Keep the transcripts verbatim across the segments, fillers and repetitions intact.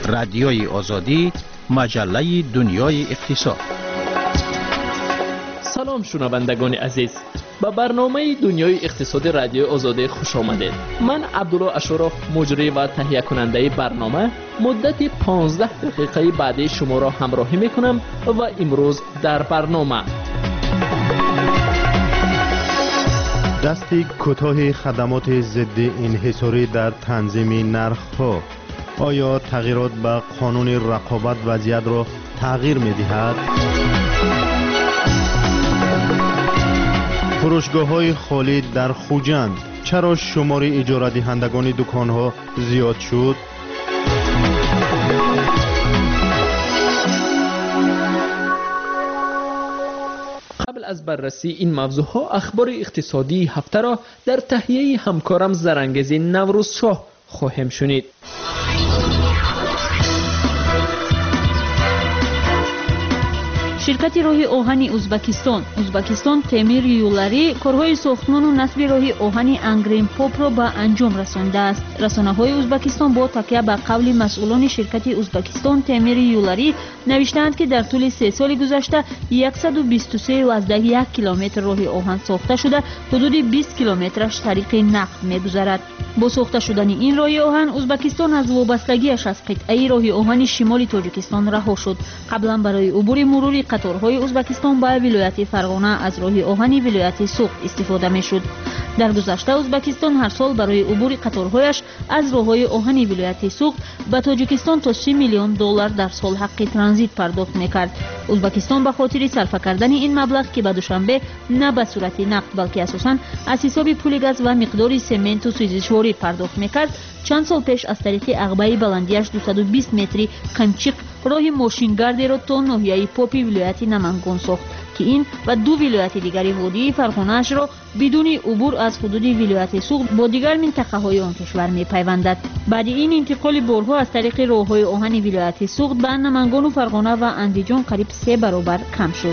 رادیوی آزادی، مجله دنیای اقتصاد. سلام شنوندگان عزیز، به برنامه دنیای اقتصاد رادیو آزادی خوش آمدید. من عبدالله اشرف، مجری و تهیه کننده برنامه، مدت پانزده دقیقه بعدی شما را همراهی میکنم و امروز در برنامه دستی کوتاه خدمات ضد انحصاری در تنظیم نرخ‌ها. آیا تغییرات به قانون رقابت وضعیت را تغییر می‌دهد؟ فروشگاه‌های خالی در خوجند، چرا شمار اجاره دهندگان دکان‌ها زیاد شد؟ قبل از بررسی این موضوعها اخبار اقتصادی هفته را در تهیه همکارم زرنگز نوروز شاه خواهیم شنید. شرکت راه آهن ازبکستان ازبکستان تعمیر یولری کارهای ساختمان و نصب راه آهن انگرین پاپ را به انجام رسانده است. رسانه‌های ازبکستان با تکیه به قول مسئولان شرکت ازبکستان تعمیر یولری نوشتند که در طول سه سال گذشته صد و بیست و سه و یک کیلومتر راه آهن ساخته شده، حدود بیست کیلومترش طریق نقل می‌گذرد. با ساخته شدن این راه آهن ازبکستان از وابستگیش از قطعه راه آهن شمال تاجیکستان رها شد. قبلا برای عبور مروری قطارهای ازبکستان به ولایت فرغانه از راه آهن ولایت سوق استفاده می‌شد. در گذشته ازبکستان هر سال برای عبور قطارهایش از راههای آهن ولایت سوق به تاجیکستان تا سی میلیون دلار در سال حق ترانزیت پرداخت می‌کرد. ازبکستان به خاطر صرف کردن این مبلغ که به دوشنبه نه به صورت نقد بلکه اساساً از حساب پول گاز و مقدار سمنت و سوزشواری پرداخت می‌کرد، چند سال پیش از طریق عقبه بلندیش دویست و بیست متری قمچیق راه ماشینگردی را تا ناحیه پاپی ولایت نمنگان ساخت که این و دو ولایت دیگری وادی فرغانه‌اش را بدون عبور از حدود ولایت سوق با دیگر منطقه‌های آن کشور می‌پیوندد. بعد این انتقال بارها از طریق راه‌های آهن ولایت سوق به نمنگان و فرغانه و اندیجان قریب سه برابر کم شد.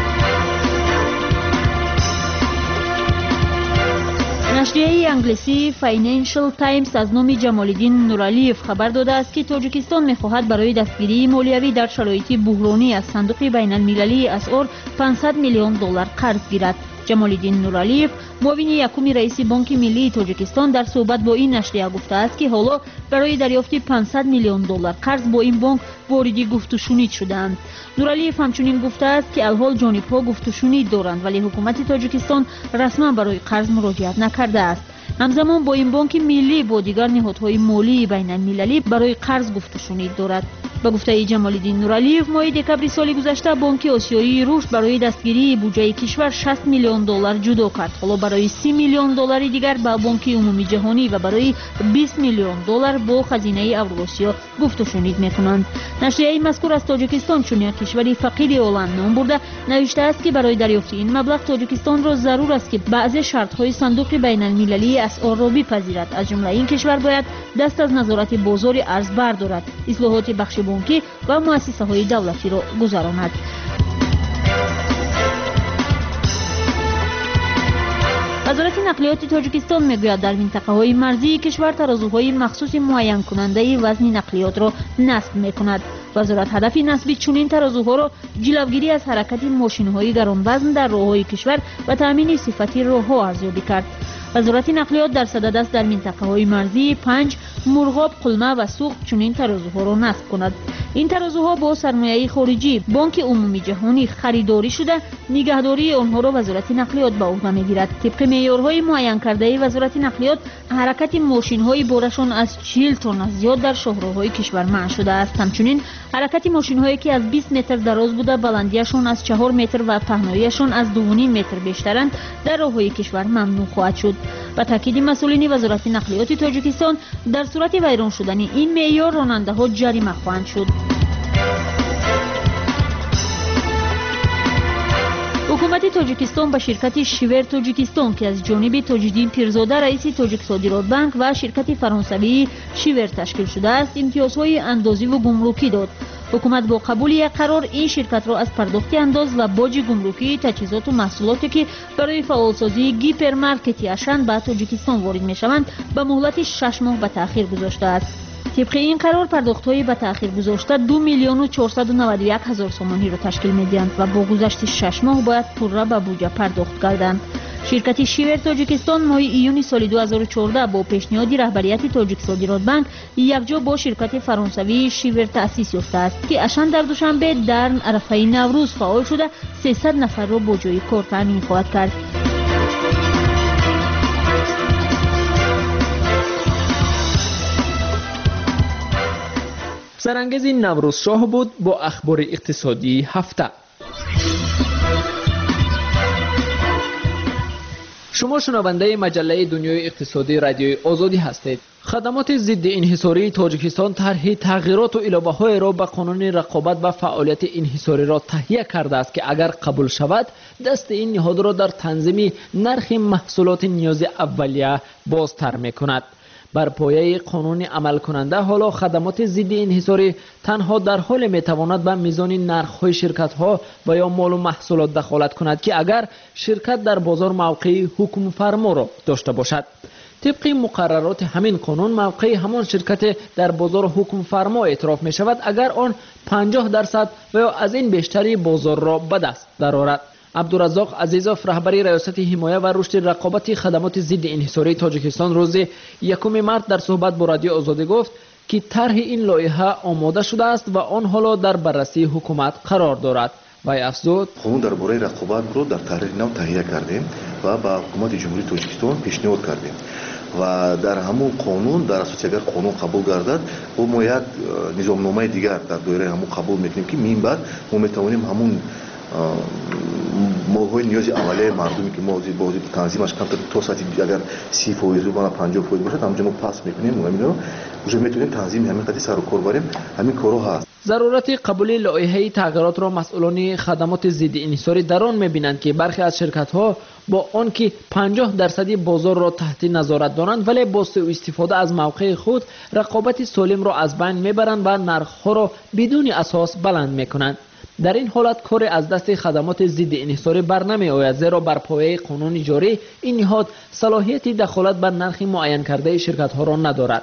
نشریه انگلیسی فاینانشل تایمز از نام جمال‌الدین نورالیف خبر داده است که تاجیکستان می‌خواهد برای دستگیری مالیوی در شرایط بحرانی از صندوق بین‌المللی اسعار پانصد میلیون دلار قرض گیرد. جمال‌الدین نورالیف معاون یکم رئیس بانک ملی تاجیکستان در صحبت با این نشریه گفته است که حالا برای دریافت پانصد میلیون دلار قرض با این بانک واردی گفت و شنید شدند. نورالیف همچنین گفته است که الحال جانب‌ها گفت و شنید دارند ولی حکومت تاجیکستان رسما برای قرض مراجعت نکرده است. همزمان با این بانک ملی با دیگر نهادهای مالی بین‌المللی برای قرض گفت و شنید دارد. با گفته جمال‌الدین نورالیف ماه دکمبر سال گذشته بانک آسیایی رشد برای دستگیری بودجه کشور شصت میلیون دلار جدا کرد. حالا برای سی میلیون دلار دیگر با بانک عمومی جهانی و برای بیست میلیون دلار با خزینه اوراسیا گفت و شنید میکنند. نشریه مذکور از تاجیکستان چون یک کشور فقیر عالم نام برده نوشته است که برای دریافت این مبلغ تاجیکستان را ضرور است که بعضی شرط‌های صندوق بین‌المللی اسعار را بپذیرد. از جمله این کشور باید دست از نظارت بازار ارز بردارد، اصلاحات بخش بانکی و مؤسسه‌های دولتی را گذراند. وزارت نقلیات تاجیکستان میگوید در منطقه‌های مرزی کشور ترازوهای مخصوص معین کننده وزن نقلیات را نصب می‌کند. وزارت هدف نصب چنین ترازوها را جلوگیری از حرکت ماشین‌های گران‌وزن در راه‌های کشور و تأمین صفتی راه‌ها ارزیابی کرد. وزارت نقلیات در صدد است در منطقه‌های مرزی پنج مرغاب، قلمه و سوق چنین ترازوها را نصب کند. این ترازوها با سرمایه خارجی بانک عمومی جهانی خریداری شده، نگهداری آنها را وزارت نقلیات به عهده می‌گیرد. طبق معیارهای معین کرده وزارت نقلیات حرکت ماشین‌های بارشان از چهل تن از زیاد در شاهراه‌های کشور منع شده است. همچنین حرکت ماشین‌هایی که از بیست متر دراز بوده بلندیشان از چهار متر و پهناییشان از دو و نیم متر بیشترند در راه‌های کشور ممنوع خواهد شد. با تاکید مسئولین وزارت نقلیات تاجیکستان در صورت ویران شدن این معیار راننده‌ها جریمه خواهند شد. حکومت تاجیکستان به شرکت شیور تاجیکستان که از جانب تاج‌الدین پیرزاده رئیس تاجیک صادرات بانک و شرکت فرانسوی شیور تشکیل شده است امتیازهای اندازی و گمرکی داد. حکومت با قبول یک قرار این شرکت را از پرداخت انداز و باج گمرکی تجهیزات و محصولاتی که برای فعالسازی گیپرمارکتی اشن به تاجیکستان وارد می‌شوند به مهلت شش ماه به تأخیر گذاشته است. طبق این قرار پرداخت‌های به تأخیر گذاشته دو میلیون و چهارصد و نود و یک هزار سومانی را تشکیل می‌دهند و با گذشت شش ماه باید پورا به بودجه پرداخت گردند. شرکت شیور تاجیکستان ماه ایون سال دو هزار و چهارده با پیشنهاد رهبریت تاجیک صادرات بانک یکجا با شرکت فرانسوی شیور تأسیس یافته است که اشان در دوشنبه در عرفه نوروز فعال شده سیصد نفر را با جای کار تامین خواهد کرد. سرانگیز نوروز شاه بود با اخبار اقتصادی هفته. شما شنونده مجله دنیای اقتصادی رادیوی آزادی هستید. خدمات ضد انحصاری تاجیکستان طرح تغییرات و اضافه‌های را به قانون رقابت و فعالیت انحصاری را تهیه کرده است که اگر قبول شود دست این نهاد را در تنظیم نرخ محصولات نیاز اولیه بازتر می‌کند. بر پایه قانون عمل کننده حالا خدمات ضد انحصاری تنها در حال میتواند به میزان نرخ‌های شرکت‌ها و یا مال و محصولات دخالت کند که اگر شرکت در بازار موقع حکم فرما را داشته باشد. طبق مقررات همین قانون موقع همان شرکت در بازار حکم فرما اعتراف می شود اگر آن پنجاه درصد و یا از این بیشتری بازار را به دست درآورد. عبدالرزاق عزیزوف رهبر ریاست حمایه و رشد رقابت خدمات ضد انحصاری تاجیکستان روز یکم مارس در صحبت با رادیو آزادی گفت که طرح این لایحه آماده شده است و آن حالا در بررسی حکومت قرار دارد. وی افزود قانون درباره رقابت رو در طرح نو تهیه کردیم و به حکومت جمهوری تاجیکستان پیشنهاد کردیم و در همون قانون در اساس اگر قانون قبول گردد و ما یک نظامنامه دیگر در دایره همون قبول میکنیم که من بعد ما میتوانیم همون مال‌های نیاز اولیه مردمی که ما بازی تنظیمش کم تا ساعتی اگر سی فیصد و پنجاه فیصد باشه همونجا ما پاس میکنیم و همین رو уже میتونیم تنظیم همین قضیه سر و کار بریم. همین کارو هست. ضرورت قبول لایحه تغییرات را مسئولان خدمات ضد انحصاری در آن می‌بینند که برخی از شرکت‌ها با آنکه پنجاه درصدی بازار را تحت نظارت دارند ولی با سوء استفاده از موقع خود رقابت سالم را از بین میبرند و نرخ‌ها را بدون اساس بلند میکنند. در این حالت کار از دست خدمات ضد انحصاری بر نمی آید زیرا بر پایه قانون جاری این نهاد صلاحیت دخالت بر نرخ معین کرده شرکت‌ها را ندارد.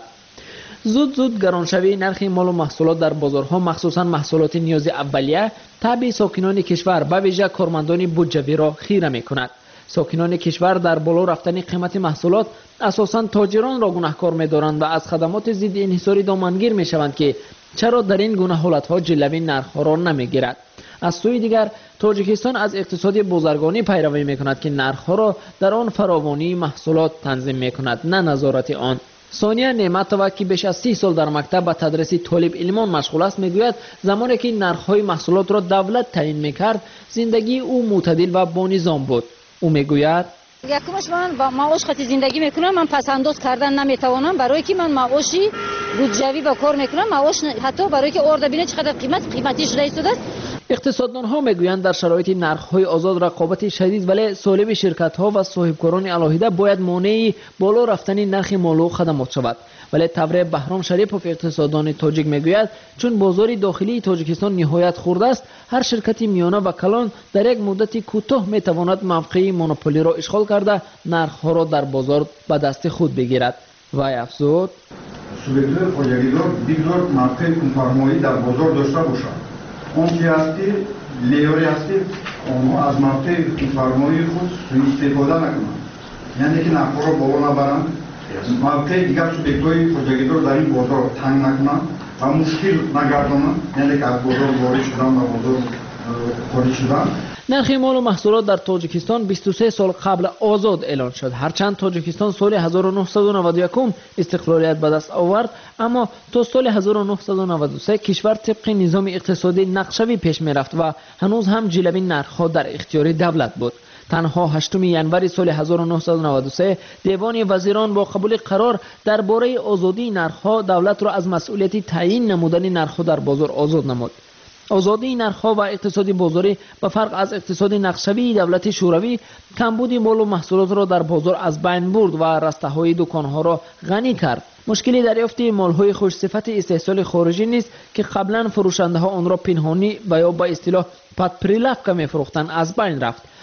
زود زود گرانشوی نرخ مال و محصولات در بازارها مخصوصا محصولات نیاز اولیه تبع ساکنان کشور به ویژه کارمندان بودجوی را خیره می‌کند. ساکنان کشور در بالا رفتن قیمت محصولات اساساً تاجران را گناهکار می‌دارند و از خدمات ضد انحصاری دامنگیر می‌شوند که چرا در این گونه حالت‌ها جلوی نرخ‌ها را نمی‌گیرد. از سوی دیگر تاجیکستان از اقتصاد بازرگانی پیروی می‌کند که نرخ‌ها را در آن فراوانی محصولات تنظیم می‌کند نه نظارت آن. ثانیه نعمتова که بیش از سی سال در مکتب به تدریس طالب علمان مشغول است میگوید زمانی که نرخ‌های محصولات را دولت تعیین می‌کرد زندگی او معتدل و با نظام بود. او میگوید یکمش من با معاش خاطر زندگی میکنم، من پس انداز کردن نمیتوانم برای که من معاشی بودجوی با کار میکنم، معاش حتی برای که آورده بینه چقدر قیمت قیمتیش رئیس شده است. اقتصاددانها میگویند در شرایط نرخ‌های آزاد رقابت شدید ولی سالم شرکت‌ها و صاحبکاران علاهیده باید مانع بالا رفتن نرخ مال و خدمات شود. ولی تبر بهرام شریپوف اقتصاددان تاجیک میگوید چون بازار داخلی تاجیکستان نهایت خرد است هر شرکت میانه و کلان در یک مدت کوتاه میتواند موقع مونوپولی را اشغال کرده نرخ‌ها را در بازار به دست خود بگیرد. و افزود سوبیکت‌های خودجویدار بگذار موقع کنفرمایی در بازار داشته باشند. اون که هستی لیوری هستی اونها از موقع کنفرمایی خود سوء استفاده نکنند، یعنی که نرخ‌ها را بالا نبرند، موقع دیگر سوبیکت‌های خودجویدار در این بازار تنگ نکنند و مشکل نگردانند، یعنی که از بازار وارد شدن و بازار خارج شدن. نرخ مال و محصولات در تاجیکستان بیست و سه سال قبل آزاد اعلان شد. هرچند تاجیکستان سال هزار و نهصد و نود و یک استقلالیت به دست آورد اما تا سال هزار و نهصد و نود و سه کشور طبق نظام اقتصادی نقشه‌ای پیش می‌رفت و هنوز هم جلوی نرخ‌ها در اختیار دولت بود. تنها هشتم ژانویه سال هزار و نهصد و نود و سه دیوان وزیران با قبول قرار درباره آزادی نرخ‌ها دولت را از مسئولیت تعیین نمودن نرخ‌ها در بازار آزاد نمود. آزادی نرخ‌ها و اقتصادی بازاری به فرق از اقتصادی نقشه‌ای دولت شوروی کمبود مال و محصولات را در بازار از بین برد و رسته‌های دکان‌ها را غنی کرد. مشکلی دریافت مال‌های خوش صفت استحصال خارجی نیست که قبلا فروشنده‌ها آن را پنهانی و یا به اصطلاح پد پریلافکا می‌فروختند از بین رفت.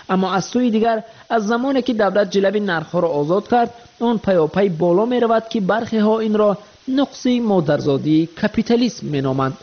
اما از سوی دیگر از زمانی که دولت جلب نرخ‌ها را آزاد کرد آن پیاپی بالا می رود که برخی ها این را نقص مادرزادی کپیتالیسم می نامند.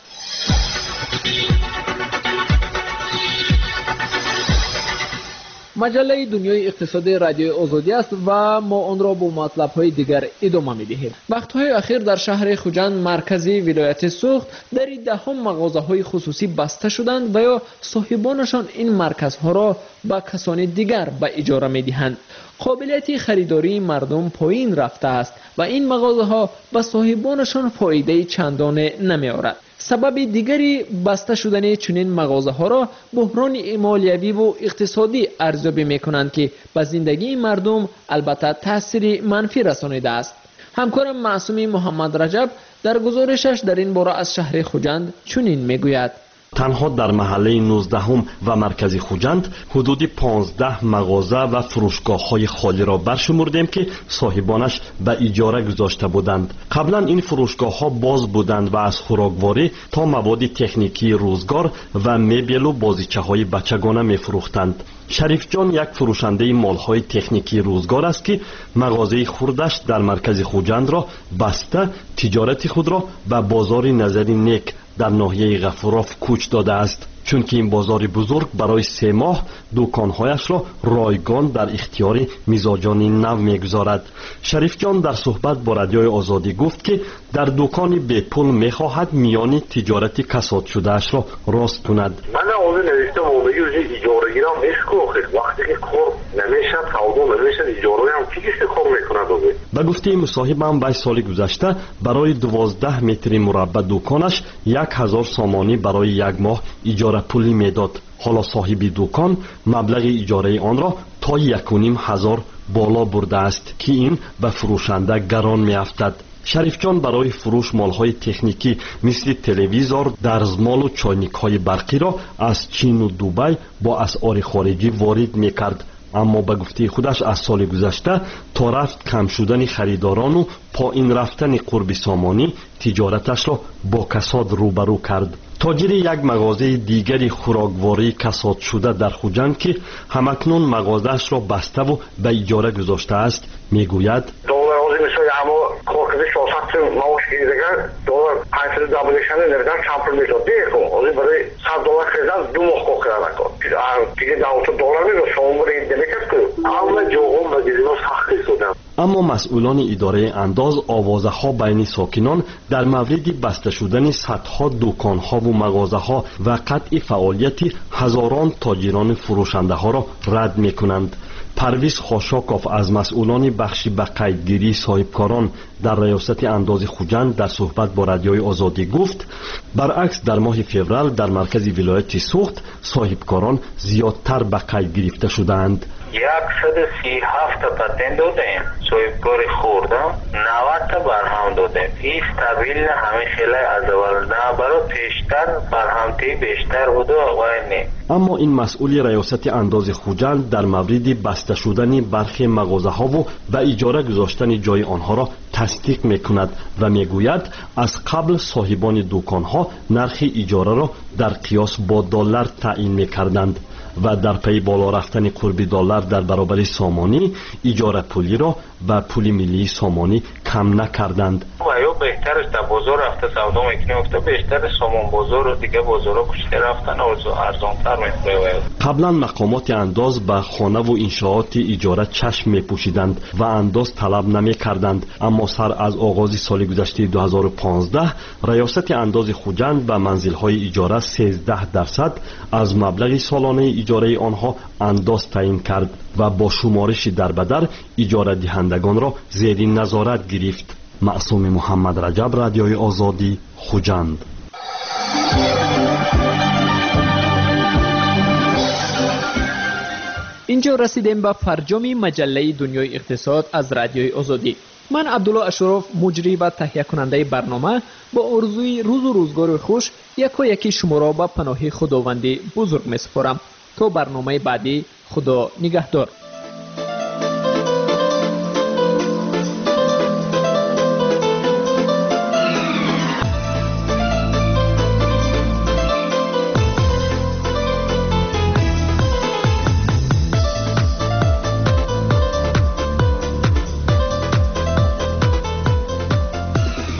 مجله دنیای اقتصادی رادیوی آزادی است و ما آن را با مطلب‌های دیگر ادامه می‌دهیم. وقت‌های اخیر در شهر خوجند مرکزی ولایت سوخت در دهم مغازه‌های خصوصی بسته شدند و یا صاحبانشان این مرکزها را به کسان دیگر به اجاره می‌دهند. قابلیت خریداری مردم پایین رفته است و این مغازه‌ها به صاحبانشان فایده چندانه نمی‌آورد. سبب دیگری بسته شدن چنین مغازه‌ها را بحران مالیوی و اقتصادی ارزیابی می‌کنند که به زندگی مردم البته تأثیر منفی رسانیده است. همکارم معصومی محمد رجب در گزارشش در این باره از شهر خوجند چنین می‌گوید: تنها در محله نوزدهم و مرکزی خوجند حدود پانزده مغازه و فروشگاه‌های خالی را برشمردیم که صاحبانش به اجاره گذاشته بودند. قبلا این فروشگاه‌ها باز بودند و از خوراکواری تا مواد تکنیکی روزگار و مبل و بازیچه‌های بچگانه می‌فروختند. شریف جان یک فروشنده مال‌های تکنیکی روزگار است که مغازه خردش در مرکز خوجند را بسته تجارت خود را به بازار نظری نیک در ناحیه غفوراف کوچ داده است، چون که این بازار بزرگ برای سه ماه دکانهایش را رایگان در اختیار میزاجان نو میگذارد. شریف جان در صحبت با رادیوی آزادی گفت که در دکان به پول میخواهد میان تجارت کساد شده اش را راست کند. من آوازه نوشتم آمدی وزی اجاره گیرم میشکو وقتی که کار نمیشد سودا نمیشد اجاره هم چیزی کار میکند آوازه. به گفته مصاحبم بیست سال گذشته برای دوازده متر مربع دکانش یک هزار سامانی برای یک ماه اجاره پولی میداد. حالا صاحب دکان مبلغ اجاره آن را تا یک و نیم هزار بالا برده است که این به فروشنده گران میافتد. شریف جان برای فروش مالهای تکنیکی مثل تلویزور، دستمال و چاینک‌های برقی را از چین و دبی با اسعار خارجی وارد میکرد. اما به گفته خودش از سال گذشته تا رفت کم شدن خریداران و پایین رفتن قرب سامانی تجارتش را با کساد روبرو کرد. تاجر یک مغازه دیگری خوراکواری کساد شده در خوجند که همکنون مغازه‌اش را بسته و به اجاره گذاشته است میگوید: ماوش گیرگر دلار پنجصد دابلشان نمیدن چمپل میشد دیگه اولی برای صد دلار خریدن دو ماه کار کردن کن دیگه دویست دلار میگه شما برای دلکت کن اما جوهم و دیدنو سختی شدن. اما مسئولان اداره انداز آوازه ها بین ساکنان در مورد بسته شدن صدها دکان ها و مغازه ها و قطع فعالیت هزاران تاجران فروشنده ها را رد می کنند. پرویز خاشاکوف از مسئولان بخش به قیدگیری صاحبکاران در ریاست انداز خوجند در صحبت با رادیوی آزادی گفت: برعکس در ماه فوریه در مرکز ولایت سوخت صاحبکاران زیادتر به قید گرفته شدند. صد و سی و هفت پتن دادیم صاحبکاری خوردم نود تا برهم دادیم. این استابیل نه همه خیلی از اول نه برای پیشتر برهمتی بیشتر بوده آقای نه. اما این مسئول ریاست انداز خوجند در مورد بسته شدن برخی مغازه ها و به اجاره گذاشتن جای آنها را تصدیق میکند و میگوید از قبل صاحبان دکان ها نرخ اجاره را در قیاس با دلار تعیین میکردند و در پی بالا رفتن قرب دلار در برابر سامانی اجاره پولی را به پول ملی سامانی کم نکردند. یا بهترش در بازار رفته سودا میکنه افته بیشتر سامان بازار و دیگه بازارا کشته رفتن ارزانتر میشه. قبلا مقامات انداز به خانه و انشاءات اجاره چشم میپوشیدند و انداز طلب نمیکردند، اما سر از آغاز سال گذشته دو هزار و پانزده ریاست انداز خوجند به منزل‌های اجاره سیزده درصد از مبلغ سالانه اجاره آنها انداز تعیین کرد و با شمارش در بدر اجاره دهندگان را زیر نظارت گرفت. معصوم محمد رجب، رادیوی آزادی، خوجند. اینجا رسیدیم به فرجام مجله دنیای اقتصاد از رادیوی آزادی. من عبدالله اشرف، مجری و تهیه کننده برنامه، با آرزوی روز و روزگار خوش یکا یکی شما را به پناه خداوندی بزرگ می سپارم. تا برنامه بعدی، خدا نگهدار.